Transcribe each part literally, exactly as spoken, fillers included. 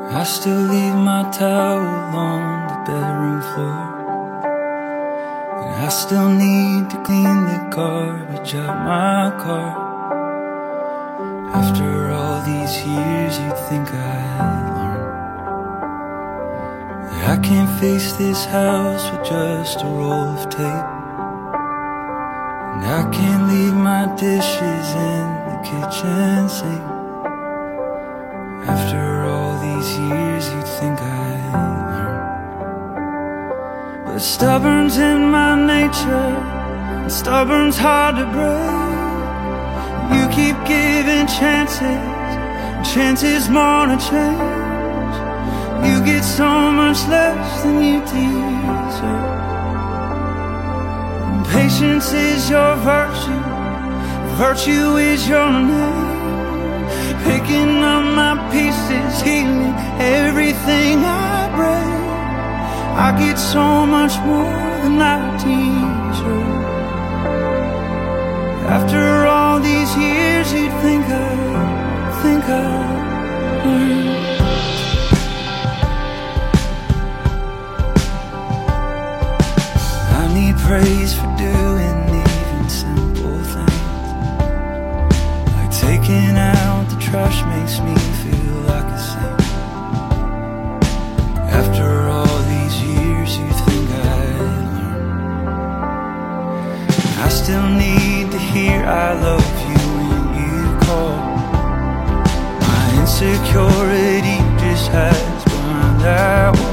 I still leave my towel on the bedroom floor, and I still need to clean the garbage out my car. After all these years, you'd think I'd learn that I can't face this house with just a roll of tape, and I can't leave my dishes in the kitchen sink. After all these years, you'd think I'd learn, but stubborn's in my nature, and stubborn's hard to break. You keep giving chances, and chances more to change. You get so much less than you deserve. And patience is your virtue, virtue is your name. Picking up my pieces, healing everything I break. I get so much more than I deserve. After all these years, you'd think I, think I learned. I need praise for doing even simple things, like taking out the trash makes me feel like a saint. After all these years, you'd think I'd learn. I still need to hear I love you when you call. My insecurity just hides behind that wall.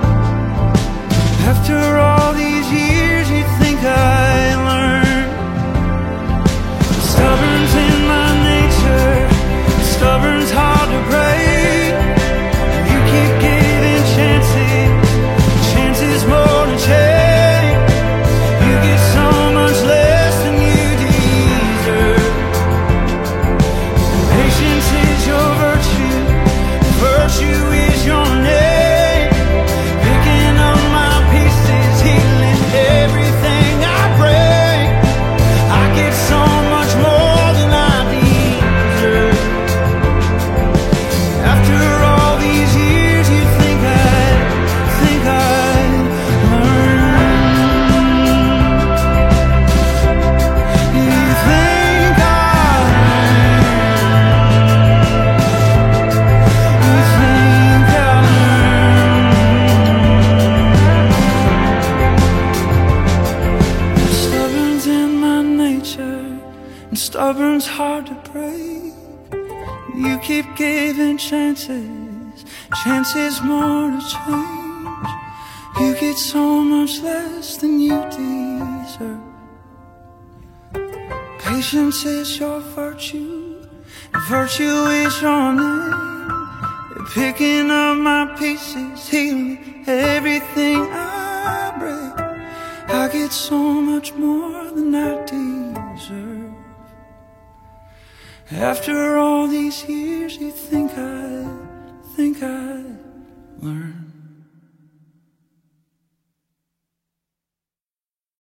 After all these years, you'd think I'd learn. Stubborn's in my nature, stubborn's hard to break. You keep giving chances, chances more to change. You get so much less than you deserve. Patience is your virtue, virtue is your name. Picking up my pieces, healing everything I break. I get so much more than I deserve. After all these years, you think I'd, think I'd learn. You think I'd learn. You think I'd learn. Stubborn's in my nature, and stubborn's hard to break. You keep giving chances, chances more to change. You get so much less than you deserve. Patience is your virtue, and virtue is your name. You're picking up my pieces, healing everything I break. I get so much more than I deserve. After all these years, you think I, think I learned.